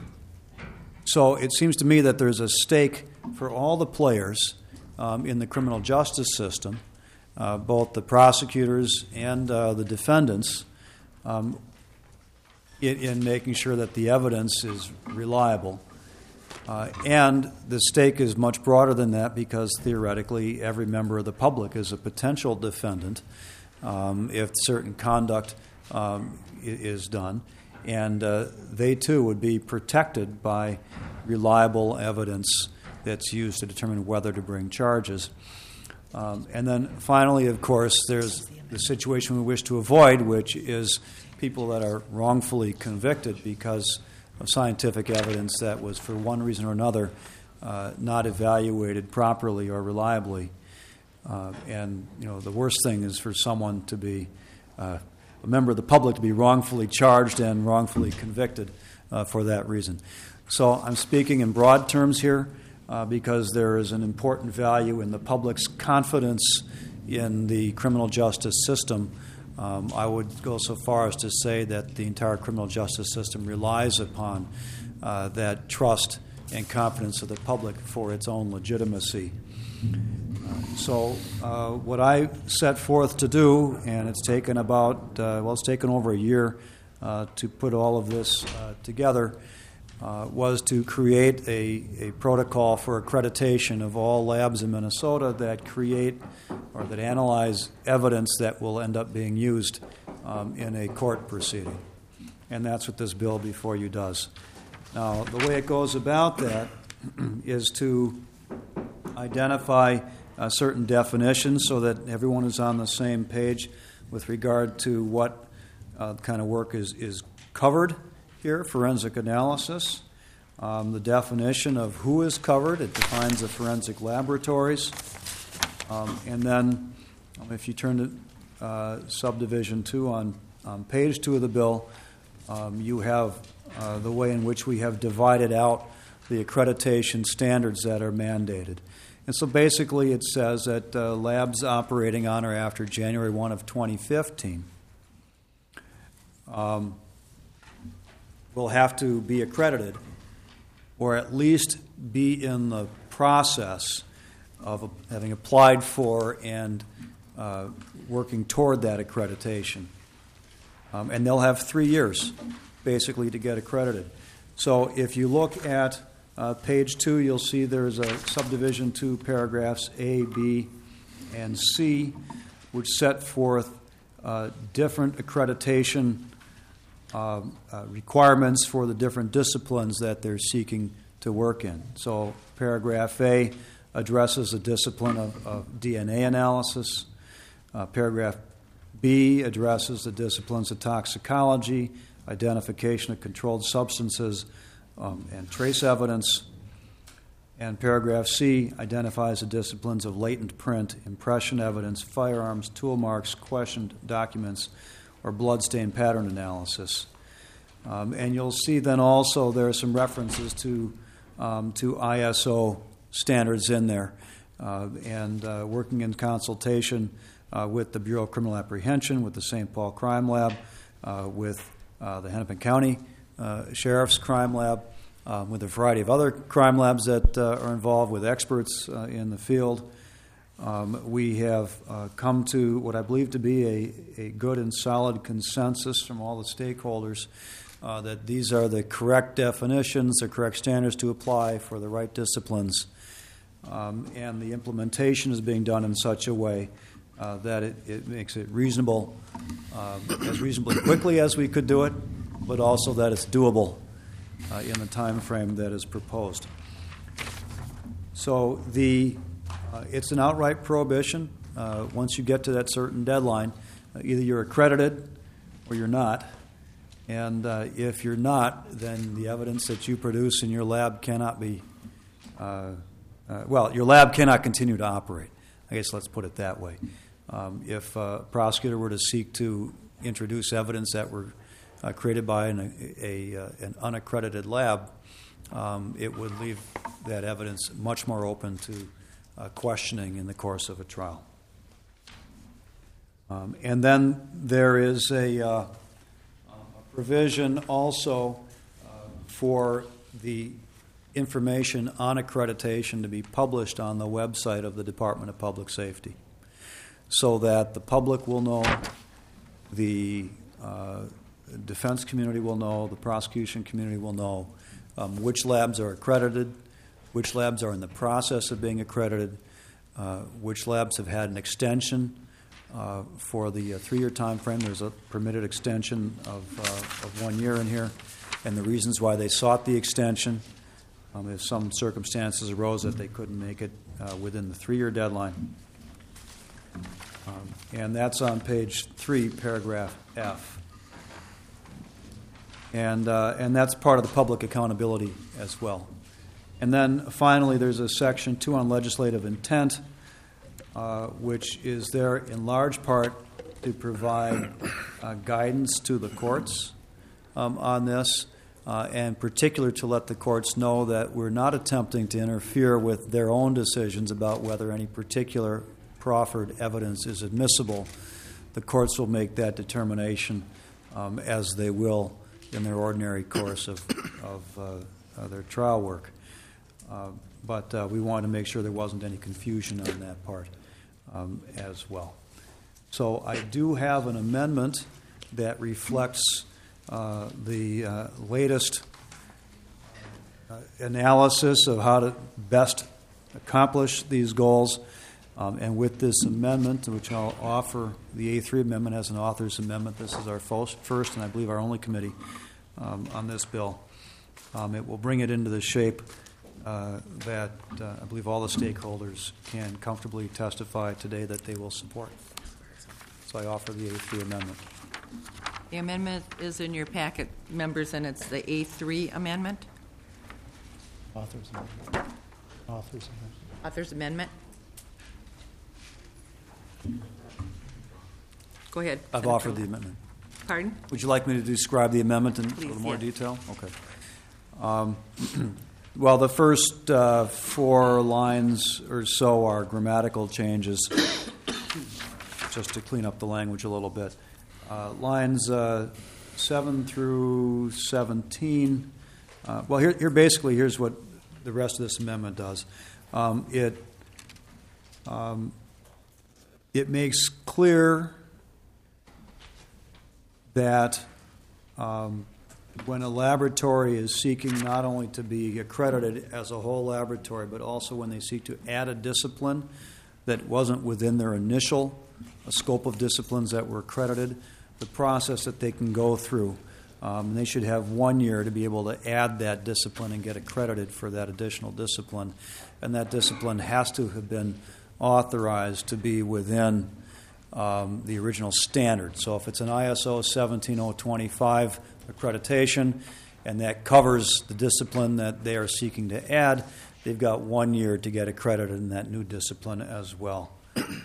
so it seems to me that there's a stake for all the players Um, in the criminal justice system, uh, both the prosecutors and uh, the defendants, um, in, in making sure that the evidence is reliable. Uh, and the stake is much broader than that, because theoretically every member of the public is a potential defendant um, if certain conduct um, is done. And uh, they too would be protected by reliable evidence that's used to determine whether to bring charges. Um, and then finally, of course, there's the situation we wish to avoid, which is people that are wrongfully convicted because of scientific evidence that was, for one reason or another, uh, not evaluated properly or reliably. Uh, and, you know, the worst thing is for someone to be, uh, a member of the public to be wrongfully charged and wrongfully convicted uh, for that reason. So I'm speaking in broad terms here, Uh, because there is an important value in the public's confidence in the criminal justice system. Um, I would go so far as to say that the entire criminal justice system relies upon uh, that trust and confidence of the public for its own legitimacy. Uh, so uh, what I set forth to do, and it's taken about, uh, well, it's taken over a year uh, to put all of this uh, together, Uh, was to create a, a protocol for accreditation of all labs in Minnesota that create or that analyze evidence that will end up being used um, in a court proceeding. And that's what this bill before you does. Now, the way it goes about that is to identify uh, certain definitions so that everyone is on the same page with regard to what uh, kind of work is, is covered here, forensic analysis. Um, the definition of who is covered, it defines the forensic laboratories. Um, and then um, if you turn to uh, subdivision two on, on page two of the bill, um, you have uh, the way in which we have divided out the accreditation standards that are mandated. And so basically it says that uh, labs operating on or after January first of twenty fifteen um, will have to be accredited, or at least be in the process of having applied for and uh, working toward that accreditation. Um, and they'll have three years, basically, to get accredited. So if you look at uh, page two, you'll see there's a subdivision two, paragraphs A, B, and C, which set forth uh, different accreditation uh, uh, requirements for the different disciplines that they're seeking to work in. So paragraph A addresses the discipline of, of D N A analysis. Uh, paragraph B addresses the disciplines of toxicology, identification of controlled substances, um, and trace evidence. And paragraph C identifies the disciplines of latent print, impression evidence, firearms, tool marks, questioned documents, or bloodstain pattern analysis. Um, and you'll see then also there are some references to um, to I S O standards in there, uh, and uh, working in consultation uh, with the Bureau of Criminal Apprehension, with the Saint Paul Crime Lab, uh, with uh, the Hennepin County uh, Sheriff's Crime Lab, uh, with a variety of other crime labs that uh, are involved, with experts uh, in the field. Um, we have uh, come to what I believe to be a, a good and solid consensus from all the stakeholders uh, that these are the correct definitions, the correct standards to apply for the right disciplines. Um, and the implementation is being done in such a way uh, that it, it makes it reasonable, uh, as reasonably quickly as we could do it, but also that it's doable uh, in the time frame that is proposed. So the uh, it's an outright prohibition. Uh, once you get to that certain deadline, uh, either you're accredited or you're not. And uh, if you're not, then the evidence that you produce in your lab cannot be uh, Uh, well, your lab cannot continue to operate. I guess let's put it that way. Um, if a prosecutor were to seek to introduce evidence that were uh, created by an, a, a, an unaccredited lab, um, it would leave that evidence much more open to uh, questioning in the course of a trial. Um, and then there is a, uh, a provision also uh, for the information on accreditation to be published on the website of the Department of Public Safety, so that the public will know, the uh, defense community will know, the prosecution community will know um, which labs are accredited, which labs are in the process of being accredited, uh, which labs have had an extension uh, for the uh, three-year time frame. There's a permitted extension of, uh, of one year in here, and the reasons why they sought the extension. Um, if some circumstances arose that they couldn't make it uh, within the three-year deadline. Um, and that's on page three, paragraph F. And, uh, and that's part of the public accountability as well. And then finally, there's a section two on legislative intent, uh, which is there in large part to provide uh, guidance to the courts um, on this. Uh, and particular to let the courts know that we're not attempting to interfere with their own decisions about whether any particular proffered evidence is admissible. The courts will make that determination um, as they will in their ordinary course of, of uh, uh, their trial work. Uh, but uh, we wanted to make sure there wasn't any confusion on that part um, as well. So I do have an amendment that reflects Uh, the uh, latest uh, analysis of how to best accomplish these goals. Um, and with this amendment, which I'll offer, the A three amendment as an author's amendment, this is our first and I believe our only committee um, on this bill. Um, it will bring it into the shape uh, that uh, I believe all the stakeholders can comfortably testify today that they will support. So I offer the A three amendment. The amendment is in your packet, members, and it's the A three amendment, Author's amendment. Author's amendment. author's amendment. Go ahead. I've Senator. offered the amendment. Pardon? Would you like me to describe the amendment in a Please, little more yes. detail? Okay. Um, Well, the first uh, four lines or so are grammatical changes, just to clean up the language a little bit. Uh, lines uh, seven through seventeen. Uh, well, here, here basically, here's what the rest of this amendment does. Um, it um, it makes clear that um, when a laboratory is seeking not only to be accredited as a whole laboratory, but also when they seek to add a discipline that wasn't within their initial uh, scope of disciplines that were accredited, the process that they can go through. Um, they should have one year to be able to add that discipline and get accredited for that additional discipline. And that discipline has to have been authorized to be within um, the original standard. So if it's an I S O seventeen oh twenty-five accreditation, and that covers the discipline that they are seeking to add, they've got one year to get accredited in that new discipline as well. On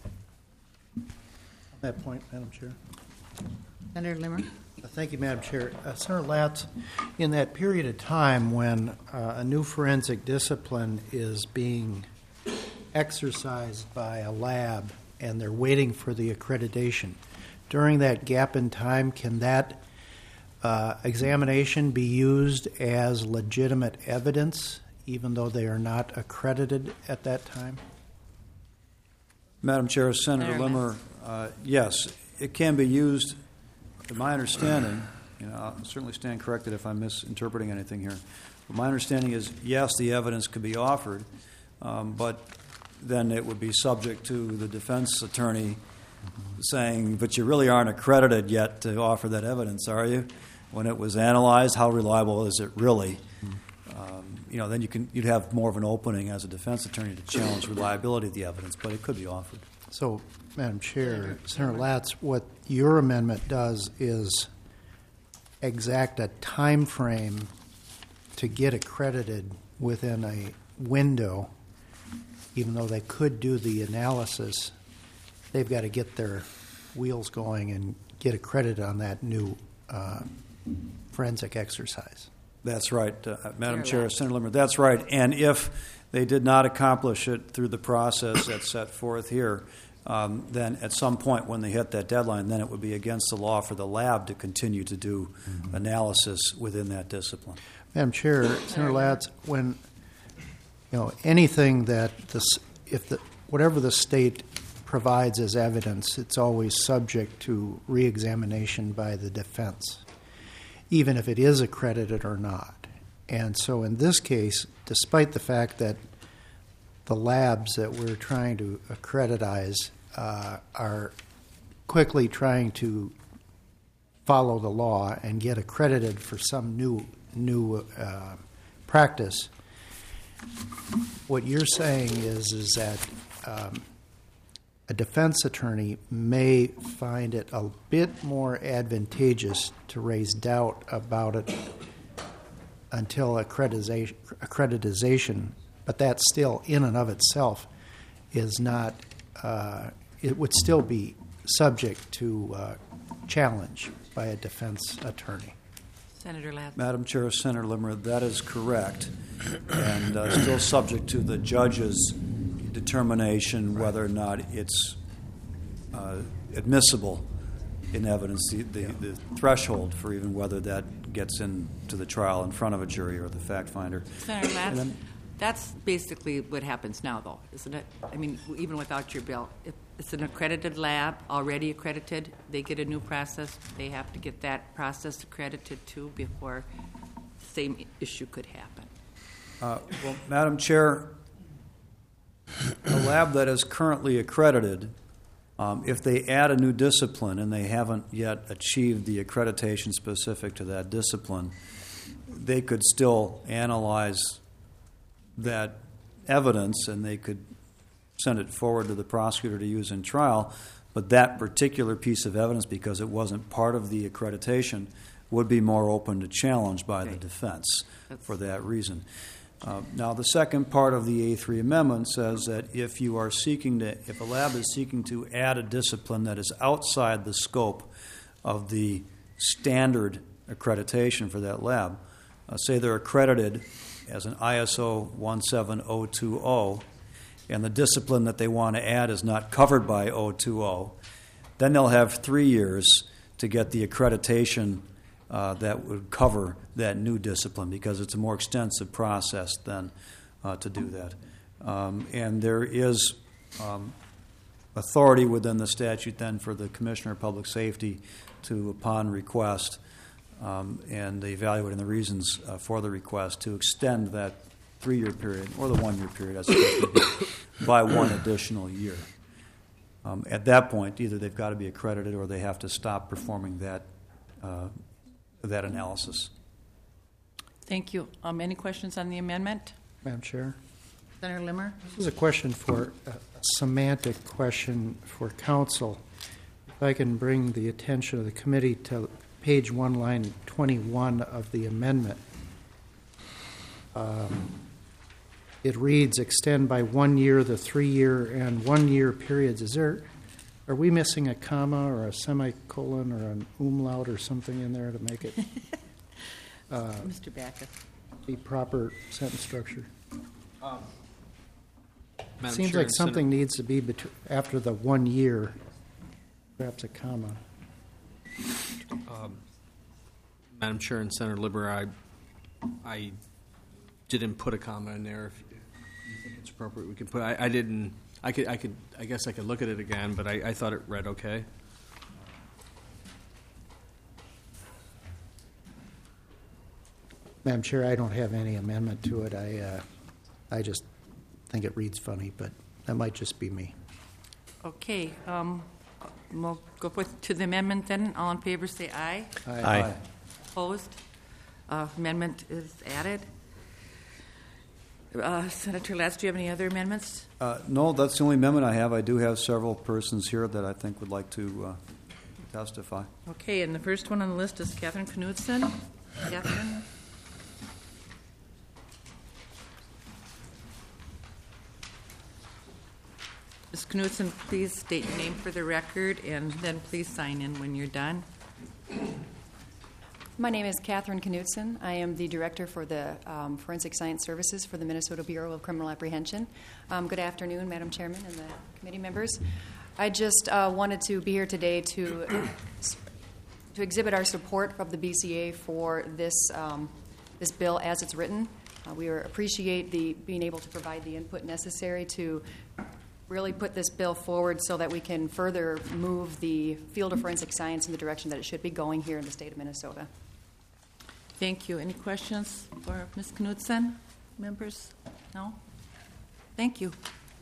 that point, Madam Chair. Senator Limmer? Uh, Thank you, Madam Chair. Uh, Senator Latz, in that period of time when uh, a new forensic discipline is being exercised by a lab and they're waiting for the accreditation, during that gap in time, can that uh, examination be used as legitimate evidence, even though they are not accredited at that time? Madam Chair, Senator Senator Limmer, uh, yes, it can be used. To my understanding, you know, I'll certainly stand corrected if I'm misinterpreting anything here. But my understanding is, yes, the evidence could be offered, um, but then it would be subject to the defense attorney saying, but you really aren't accredited yet to offer that evidence, are you? When it was analyzed, how reliable is it really? Um, you know, then you can, you'd have more of an opening as a defense attorney to challenge reliability of the evidence, but it could be offered. So, Madam Chair, Senator Latz, what your amendment does is exact a time frame to get accredited within a window. Even though they could do the analysis, they've got to get their wheels going and get accredited on that new uh, forensic exercise. That's right, uh, Madam Senator Chair, Latz. Senator Limmer, that's right. And if they did not accomplish it through the process that's set forth here, um, then at some point when they hit that deadline, then it would be against the law for the lab to continue to do mm-hmm. analysis within that discipline. Madam Chair, Senator Latz, when you know anything that this, if the whatever the state provides as evidence, it's always subject to reexamination by the defense, even if it is accredited or not. And so in this case, despite the fact that the labs that we're trying to accreditize uh, are quickly trying to follow the law and get accredited for some new new uh, practice, what you're saying is is that um, a defense attorney may find it a bit more advantageous to raise doubt about it until accreditation, accreditization, but that still, in and of itself, is not, uh, it would still be subject to uh, challenge by a defense attorney. Senator Latz. Madam Chair, Senator Limmer, that is correct, and uh, still subject to the judge's determination whether or not it's uh, admissible in evidence, the, the, the threshold for even whether that gets into the trial in front of a jury or the fact finder. Senator Latz, then, that's basically what happens now, though, isn't it? I mean, even without your bill, if it's an accredited lab, already accredited, they get a new process, they have to get that process accredited too before the same issue could happen. Uh, well, Madam Chair, a lab that is currently accredited, um, if they add a new discipline and they haven't yet achieved the accreditation specific to that discipline, they could still analyze that evidence and they could send it forward to the prosecutor to use in trial But that particular piece of evidence, because it wasn't part of the accreditation, would be more open to challenge by the defense for that reason. Uh, now, the second part of the A three amendment says that if you are seeking to, if a lab is seeking to add a discipline that is outside the scope of the standard accreditation for that lab, uh, say they're accredited as an I S O one seven zero two zero, and the discipline that they want to add is not covered by zero two zero, then they'll have three years to get the accreditation uh, that would cover that new discipline, because it's a more extensive process then uh, to do that. Um, and there is um, authority within the statute then for the Commissioner of Public Safety to, upon request, um, and evaluating the reasons uh, for the request, to extend that three-year period, or the one-year period, as it would be, by one additional year. Um, at that point, either they've got to be accredited or they have to stop performing that uh, that analysis. Thank you. Um, any questions on the amendment? Madam Chair, Senator Limmer? this is a question for, a semantic question for council. If I can bring the attention of the committee to page one, line twenty-one of the amendment. Um, it reads, extend by one year the three-year and one-year periods. Is there, are we missing a comma or a semicolon or an umlaut or something in there to make it uh, Mister Backus. the proper sentence structure? Um, Seems Chair like and something Senator- needs to be betw- after the one year, perhaps a comma. Um, Madam Chair and Senator Libber, I, I didn't put a comma in there. If you think it's appropriate, we can put. I, I didn't. I could. I could. I guess I could look at it again, but I, I thought it read okay. Madam Chair, I don't have any amendment to it. I, uh, I just think it reads funny, but that might just be me. Okay. Um, we'll go with, to the amendment then. All in favor say aye. Aye. Opposed? Uh, amendment is added. Uh, Senator Latz, do you have any other amendments? Uh, no, that's the only amendment I have. I do have several persons here that I think would like to uh, testify. Okay, and the first one on the list is Catherine Knudsen. Catherine? Miz Knudsen, please state your name for the record, and then please sign in when you're done. My name is Catherine Knudsen. I am the director for the um, Forensic Science Services for the Minnesota Bureau of Criminal Apprehension. Um, good afternoon, Madam Chairman and the committee members. I just uh, wanted to be here today to to exhibit our support of the B C A for this um, this bill as it's written. Uh, we appreciate the being able to provide the input necessary to really put this bill forward so that we can further move the field of forensic science in the direction that it should be going here in the state of Minnesota. Thank you. Any questions for Miz Knudsen? Members? No? Thank you.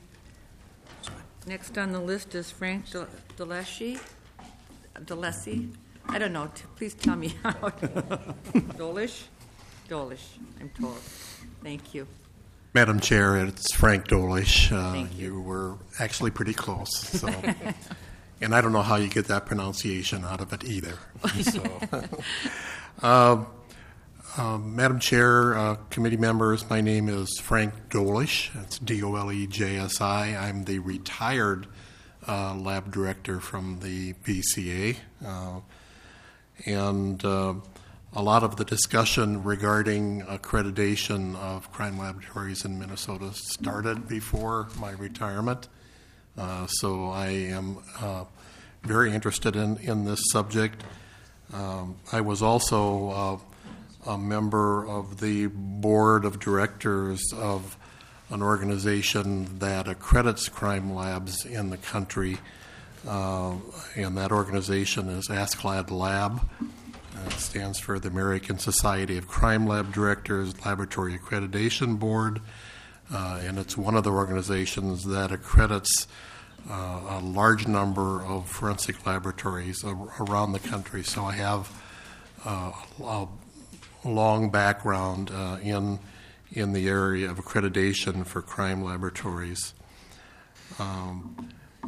Next on the list is Frank De- DeLeschi. DeLessi? I don't know. T- Please tell me how. Dolish? Dolish, I'm told. Thank you. Madam Chair, it's Frank Dolish. Uh, Thank you. you were actually pretty close. So. And I don't know how you get that pronunciation out of it either. So. uh, uh, Madam Chair, uh, committee members, my name is Frank Dolish. That's D O L E J S I. I'm the retired uh, lab director from the B C A. Uh, and uh, a lot of the discussion regarding accreditation of crime laboratories in Minnesota started before my retirement. Uh, so I am uh, very interested in, in this subject. Um, I was also uh, a member of the board of directors of an organization that accredits crime labs in the country, uh, and that organization is ASCLD Lab. Uh, it stands for the American Society of Crime Lab Directors Laboratory Accreditation Board, uh, and it's one of the organizations that accredits uh, a large number of forensic laboratories ar- around the country. So I have uh, a long background uh, in in the area of accreditation for crime laboratories. Um,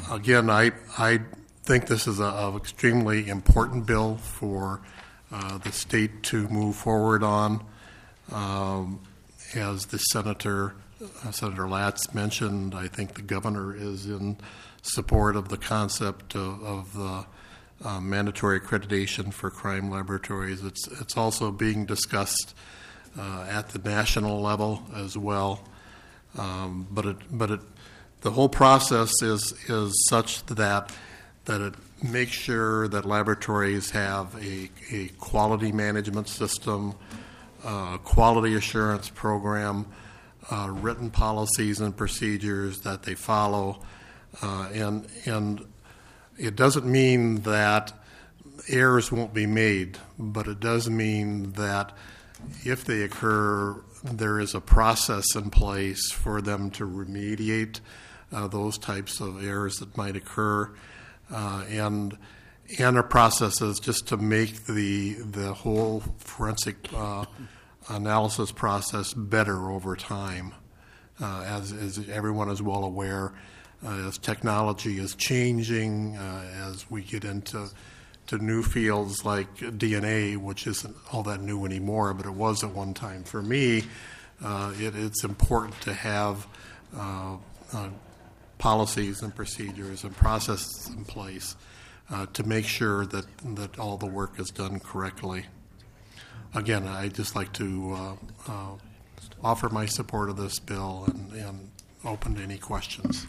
again, I, I think this is a, a extremely important bill for uh, the state to move forward on. Um, as the Senator, uh, Senator Latz mentioned, I think the governor is in support of the concept of, of the uh, mandatory accreditation for crime laboratories. It's, it's also being discussed uh, at the national level as well. Um, but it, but it, the whole process is is such that that it makes sure that laboratories have a, a quality management system, uh, quality assurance program, uh, written policies and procedures that they follow, uh, and and it doesn't mean that errors won't be made, but it does mean that if they occur, there is a process in place for them to remediate uh, those types of errors that might occur, uh, and and our processes just to make the the whole forensic uh, analysis process better over time, uh, as as everyone is well aware, uh, as technology is changing, uh, as we get into to new fields like D N A, which isn't all that new anymore, but it was at one time. For me, uh, it, it's important to have uh, uh, policies and procedures and processes in place uh, to make sure that, that all the work is done correctly. Again, I'd just like to uh, uh, offer my support of this bill and, and open to any questions.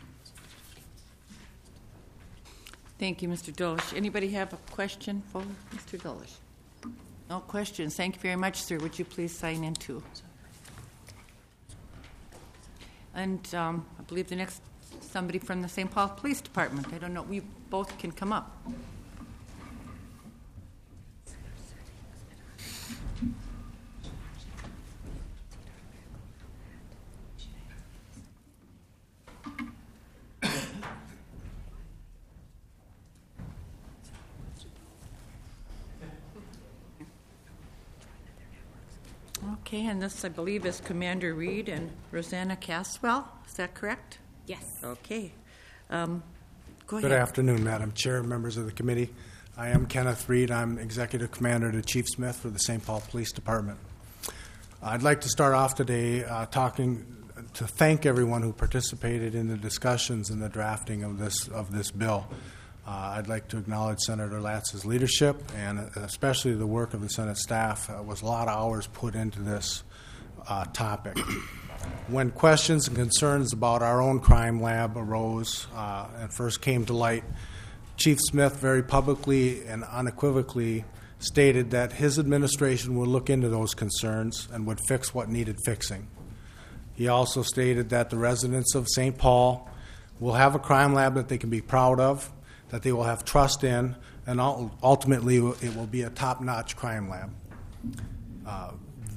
Thank you, Mister Dolish. Anybody have a question for Mister Dolish? No questions. Thank you very much, sir. Would you please sign in too? And um, I believe the next somebody from the Saint Paul Police Department. I don't know. We both can come up. Okay, and this, I believe, is Commander Reed and Rosanna Caswell. Is that correct? Yes. Okay. Um, go Good ahead. afternoon, Madam Chair, members of the committee. I am Kenneth Reed. I'm Executive Commander to Chief Smith for the Saint Paul Police Department. I'd like to start off today uh, talking to thank everyone who participated in the discussions and the drafting of this of this bill. Uh, I'd like to acknowledge Senator Latz's leadership and especially the work of the Senate staff. Uh, was a lot of hours put into this uh, topic. When questions and concerns about our own crime lab arose uh, and first came to light, Chief Smith very publicly and unequivocally stated that his administration would look into those concerns and would fix what needed fixing. He also stated that the residents of Saint Paul will have a crime lab that they can be proud of, that they will have trust in, and ultimately it will be a top-notch crime lab. Uh,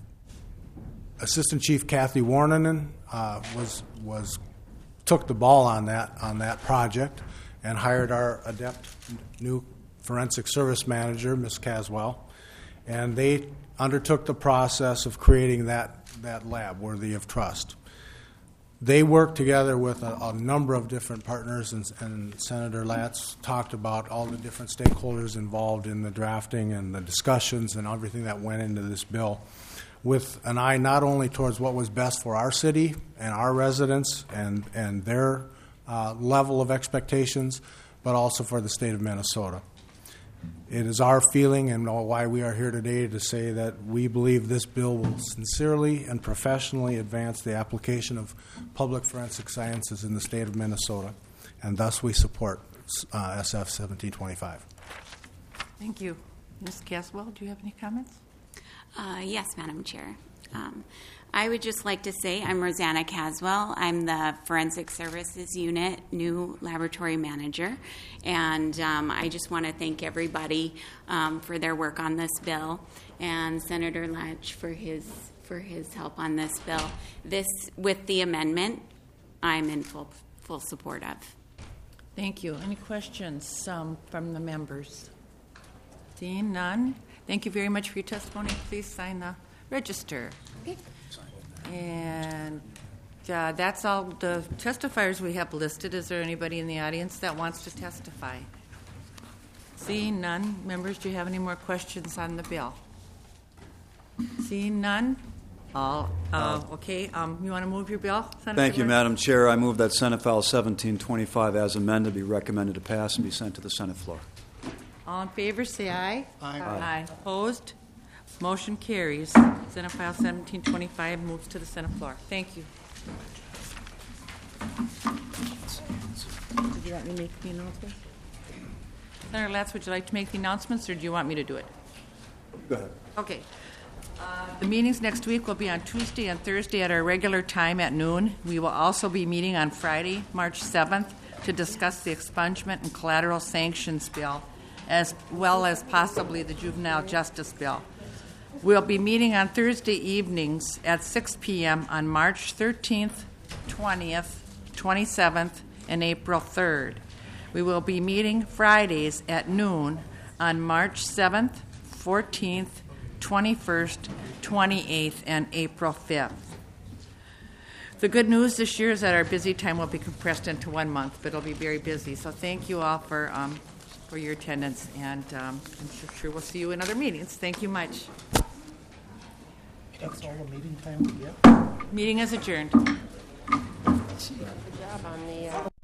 Assistant Chief Kathy Warnanen uh, was was took the ball on that on that project and hired our adept new forensic service manager, Miz Caswell, and they undertook the process of creating that that lab worthy of trust. They worked together with a, a number of different partners, and, and Senator Latz talked about all the different stakeholders involved in the drafting and the discussions and everything that went into this bill, with an eye not only towards what was best for our city and our residents and, and their uh, level of expectations, but also for the state of Minnesota. It is our feeling and why we are here today to say that we believe this bill will sincerely and professionally advance the application of public forensic sciences in the state of Minnesota, and thus we support uh, S F seventeen twenty-five. Thank you. Miz Caswell, do you have any comments? Uh, yes, Madam Chair. Um, I would just like to say I'm Rosanna Caswell. I'm the Forensic Services Unit new laboratory manager, and um, I just want to thank everybody um, for their work on this bill, and Senator Latch for his for his help on this bill. This, with the amendment, I'm in full full support of. Thank you. Any questions um, from the members? Seeing none. Thank you very much for your testimony. Please sign the register. Okay. And uh, that's all the testifiers we have listed. Is there anybody in the audience that wants to testify? Seeing none, members, do you have any more questions on the bill? Seeing none, all uh, okay. Um, you want to move your bill, Senator? Thank you, Lewis? Madam Chair. I move that Senate File seventeen twenty-five, as amended, be recommended to pass and be sent to the Senate floor. All in favor, say aye. Aye. Aye. Opposed? Motion carries. Senate File seventeen twenty-five moves to the Senate floor. Thank you. Did you want me to make the announcements? Senator Latz, would you like to make the announcements, or do you want me to do it? Go ahead. Okay. Uh, the meetings next week will be on Tuesday and Thursday at our regular time at noon. We will also be meeting on Friday, March seventh, to discuss the expungement and collateral sanctions bill, as well as possibly the juvenile justice bill. We'll be meeting on Thursday evenings at six p.m. on March thirteenth, twentieth, twenty-seventh, and April third. We will be meeting Fridays at noon on March seventh, fourteenth, twenty-first, twenty-eighth, and April fifth. The good news this year is that our busy time will be compressed into one month, but it'll be very busy. So thank you all for um, for your attendance, and um, I'm sure, sure we'll see you in other meetings. Thank you much. That's all the meeting time we get. Meeting is adjourned. Good job on the. Uh